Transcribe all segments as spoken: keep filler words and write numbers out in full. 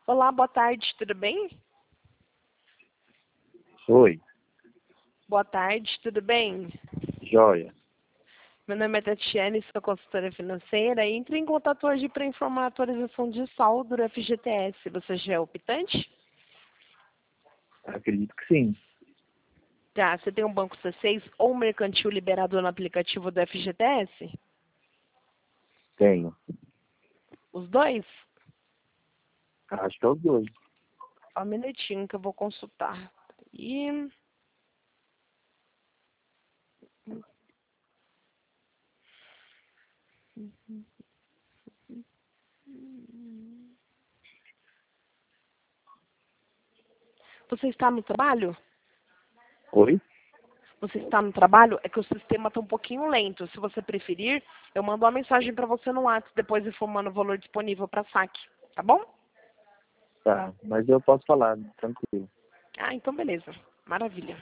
Olá, boa tarde, tudo bem? Oi, Boa tarde, tudo bem? joia. Meu nome é Tatiane, sou consultora financeira e entrei em contato hoje para informar a atualização de saldo do F G T S. Você já é optante? Acredito que sim. Tá, você tem um banco C seis ou mercantil liberado no aplicativo do F G T S? Tenho. Os dois? Acho que é os dois. Só um minutinho que eu vou consultar. E... Você está no trabalho? Oi? Você está no trabalho? É que o sistema está um pouquinho lento. Se você preferir, eu mando uma mensagem para você no WhatsApp, depois informando o valor disponível para saque. Tá bom? Tá, mas eu posso falar, tranquilo. Ah, então beleza. Maravilha.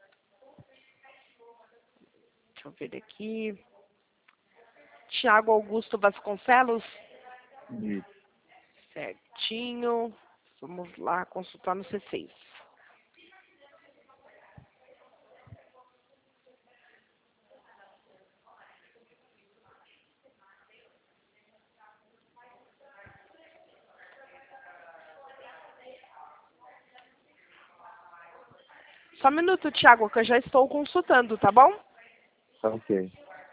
Deixa eu ver aqui. Tiago Augusto Vasconcelos. Isso. Certinho. Vamos lá consultar no C seis. Só um minuto, Tiago, que eu já estou consultando, tá bom? Tá ok.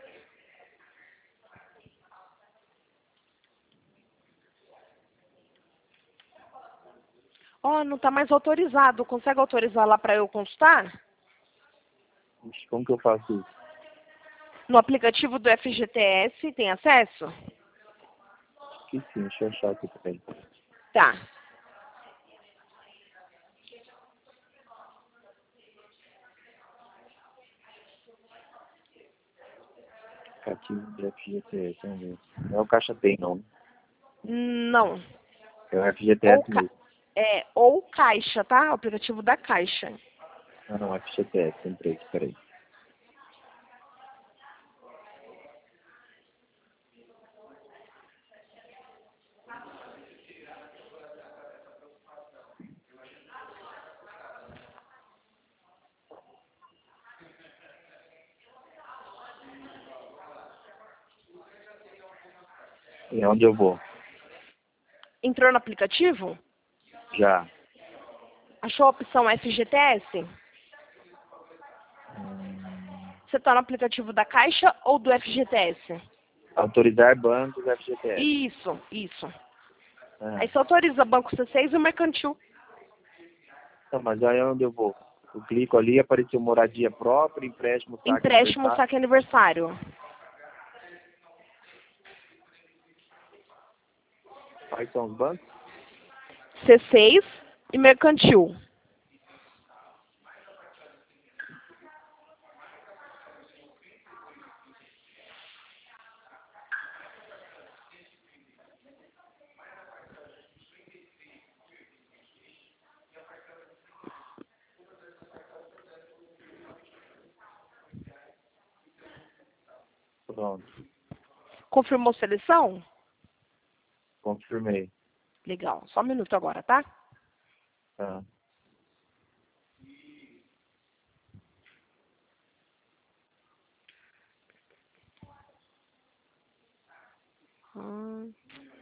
Ó, não está mais autorizado. Consegue autorizar lá para eu consultar? Ixi, como que eu faço isso? No aplicativo do F G T S, tem acesso? Que sim, deixa eu achar aqui também. Tá. Aplicativo do F G T S, vamos ver. Não é o Caixa Tem, não. Não. É o F G T Ou, S ca... mesmo. é, ou Caixa, tá? O aplicativo da Caixa. Ah, não, F G T S, entrei aqui, peraí. E onde eu vou? Entrou no aplicativo? Já. Achou a opção F G T S? Hum, Você está no aplicativo da Caixa ou do F G T S? autorizar bancos F G T S. Isso, isso. Ah, Aí você autoriza Banco C seis e o Mercantil. então, mas aí é onde eu vou? Eu clico ali, apareceu moradia própria, empréstimo, saque Empréstimo, aniversário. saque aniversário. Quais são os bancos? C seis e Mercantil. Pronto, Confirmou seleção? confirmei. Legal. Só um minuto agora, tá? Tá. Hum.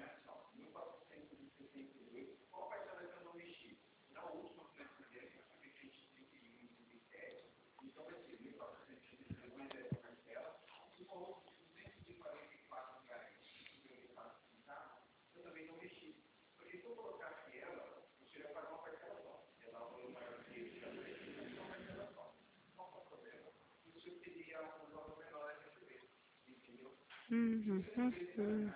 Hum, hum, hum.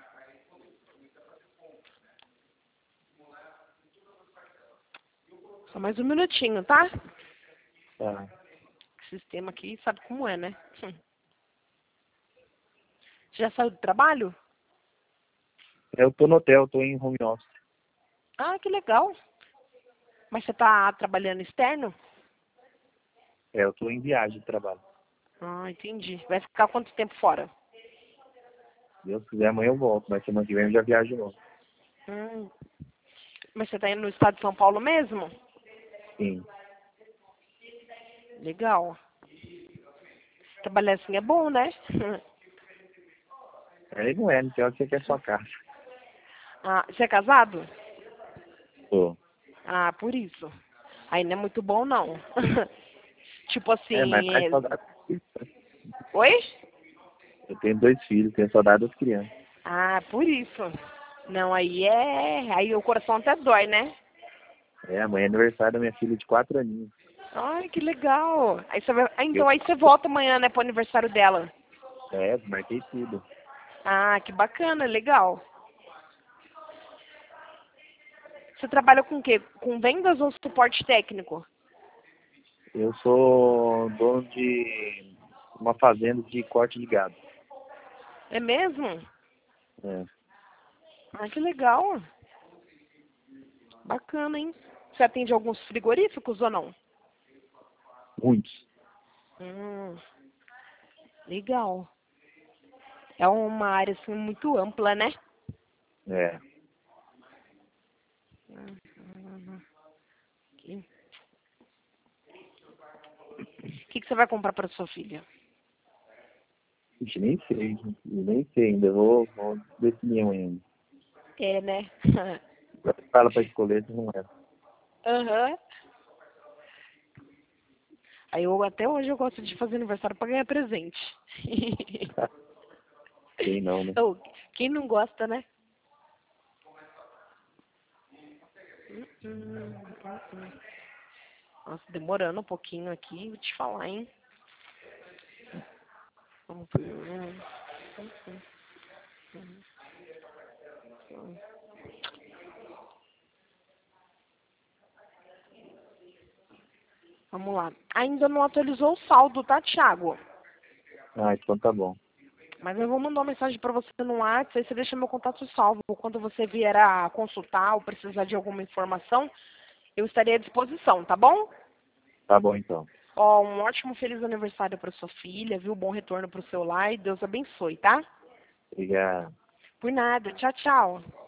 Só mais um minutinho, tá? Tá. O sistema aqui sabe como é, né? Hum. Já saiu do trabalho? Eu tô no hotel, tô em home office. Ah, que legal. Mas você tá trabalhando externo? É, eu tô em viagem de trabalho. Ah, entendi. Vai ficar quanto tempo fora? Se Deus quiser, amanhã eu volto, mas semana que vem eu já viajo de novo. Hum. Mas você tá indo no estado de São Paulo mesmo? Sim. Legal. Trabalhar assim é bom, né? Aí não é, não tem hora que você quer sua casa. Ah, você é casado? Tô. Ah, por isso. Aí não é muito bom, não. Tipo É, mas assim... faz é- saudade. Oi? Eu tenho dois filhos, tenho saudade das crianças. Ah, por isso. Não, aí é... Aí o coração até dói, né? É, amanhã é aniversário da minha filha de quatro aninhos. Ai, que legal. Aí você vai... ah, Eu, então aí você volta amanhã, né, pro aniversário dela. é, marquei tudo. Ah, que bacana, legal. Você trabalha com o quê? Com vendas ou suporte técnico? Eu sou dono de uma fazenda de corte de gado. É mesmo? É, Ah, que legal. Bacana, hein? Você atende alguns frigoríficos ou não? muitos. Hum, legal. É uma área assim muito ampla, né? É. Uhum. O que, que você vai comprar para sua filha? Ixi, nem sei, nem sei ainda. Vou, vou definir amanhã. É, né? Fala pra escolher, se não é. Aham. Aí eu até hoje eu gosto de fazer aniversário para ganhar presente. Sei não, né? Oh, quem não gosta, né? Hum, hum, hum, hum. Nossa, demorando um pouquinho aqui, vou te falar, hein? Vamos ver. Hum, hum, hum, hum, hum. Vamos lá. Ainda não atualizou o saldo, tá, Thiago? Ah, então tá bom. Mas eu vou mandar uma mensagem para você no WhatsApp, aí você deixa meu contato salvo. Quando você vier a consultar ou precisar de alguma informação, eu estarei à disposição, tá bom? Tá bom, então. Ó, um ótimo feliz aniversário para sua filha, viu? Bom retorno para o seu lar e Deus abençoe, tá? Obrigado. Por nada. Tchau, tchau.